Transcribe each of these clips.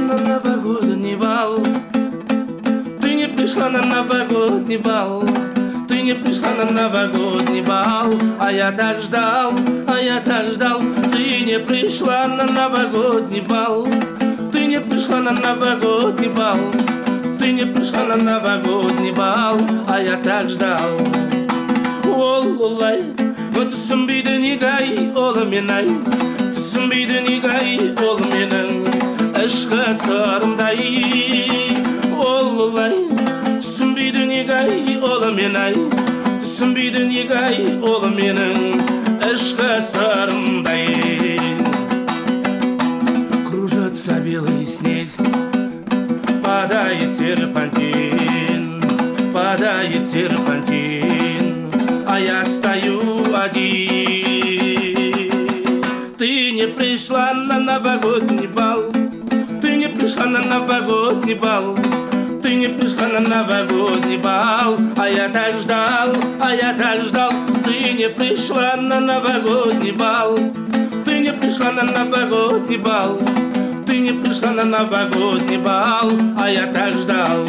на новогодний бал. Ты не пришла на новогодний бал. Ты не пришла на новогодний бал. А я так ждал, а я так ждал. Ты не пришла на новогодний бал. Ты не пришла на новогодний бал. Ты не пришла на новогодний бал. А я так ждал. Олай, түсінбейді негай ол менай. Түсінбейді негай ол менің ішкі сырымдай. Олай, түсінбейді негай ол менай. Түсінбейді негай ол менің ішкі сырымдай. Кружится белый снег, падает серпантин, падает серпантин, а я стою один. Ты не пришла на новогодний бал. Ты не пришла на новогодний бал. Ты не пришла на новогодний бал. А я так ждал, а я так ждал. Ты не пришла на новогодний бал. Ты не пришла на новогодний бал. Ты не пришла на новогодний бал. А я так ждал.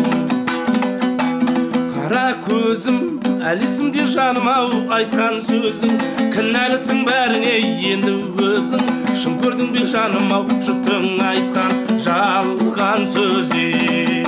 Қара көзім әлі есімде жаным ау айтқан сөзің. Кінәлісің бәріне енді өзің. Шын көрдің бе жаным ау жұрттың айтқан жалған сөзі.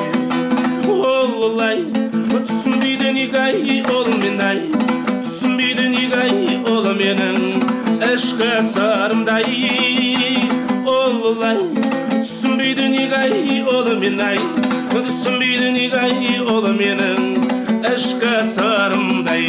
Олай, түсінбейді негай ол менай. Түсінбейді негай ол менің ішкі сырымдай. Олай, түсінбейді негай ол менай. Түсінбейді негай ол менің ішкі сырымдай.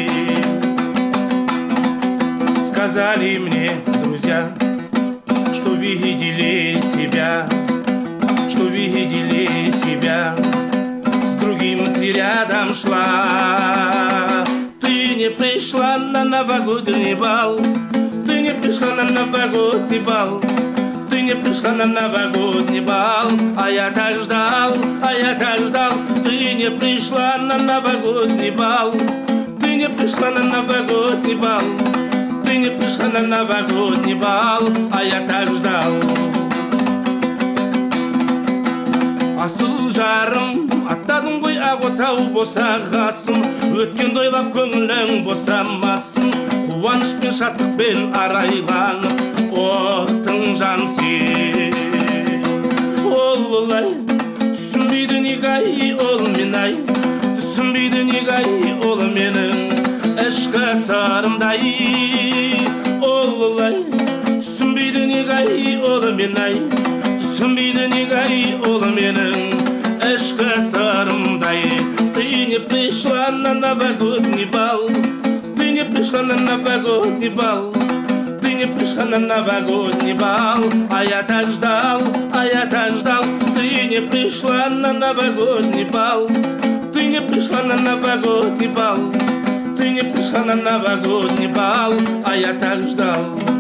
Сказали мне друзья, что видели тебя, что видели тебя, с другим ты рядом шла. Ты не пришла на новогодний бал. Ты не пришла на новогодний бал. Ты не пришла на новогодний бал. А я так ждал, а я так ждал. Ты не пришла на новогодний бал. Ты не пришла на новогодний бал. Ты не пришла на новогодний бал. А я так ждал. Асыл жарым, аттадың ғой ақ отау босағасын. Өткенді ойлап көңілің босамасын. Қуаныш пен шаттықпен арайланып оқтың жан сен. Олай, түсінбейді негай ол менай. Түсінбейді негай ол менің ішкі сырымдай. Олай, түсінбейді негай ол менай. Түсінбейді негай ол менің ішкі сырымдай. Ты не пришла на новогодний бал. Ты не пришла на новогодний бал. Ты не пришла на новогодний бал. А я так ждал, а я так ждал. Ты не пришла на новогодний бал. Ты не пришла на новогодний бал. Ты не пришла на новогодний бал. А я так ждал.